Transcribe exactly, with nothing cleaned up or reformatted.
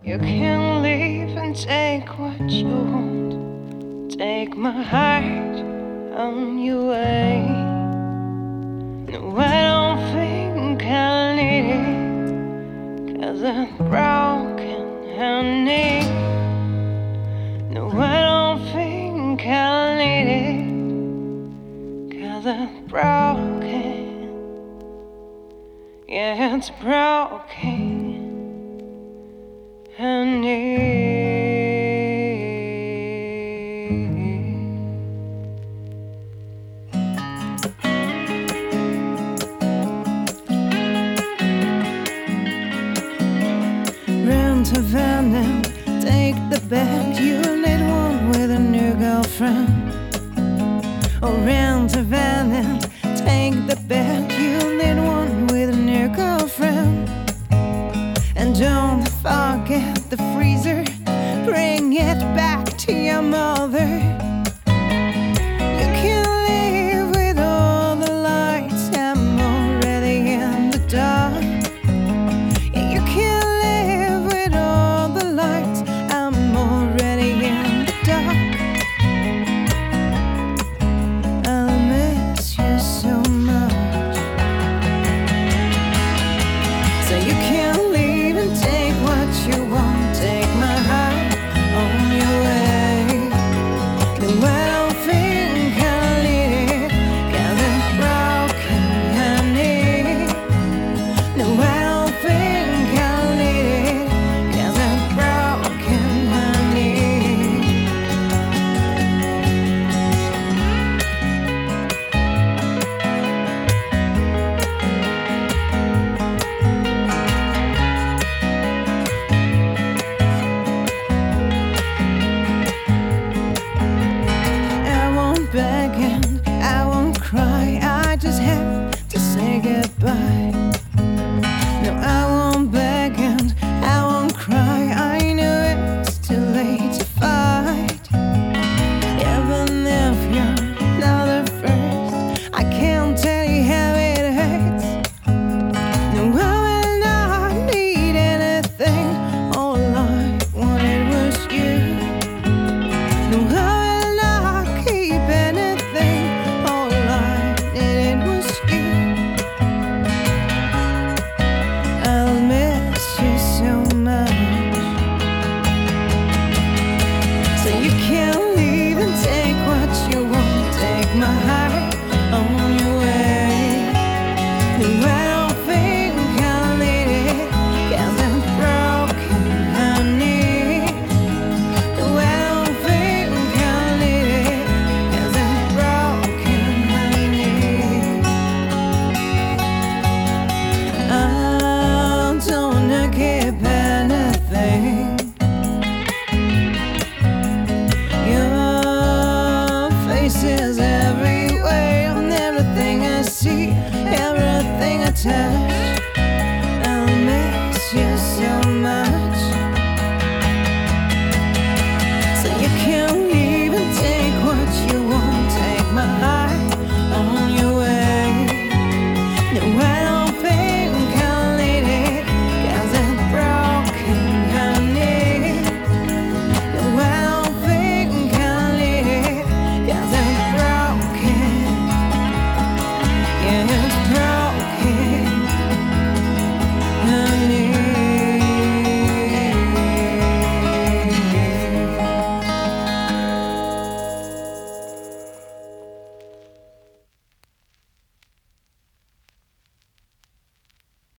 You can leave and take what you want. Take my heart on your way. No, I don't think I need it, 'cause I'm broken, honey. No, I don't think I need it, 'cause I'm broken. Yeah, it's broken, honey. Round Havana, take the bag. You need one with a new girlfriend. Oh, round Havana, take the bag. You need one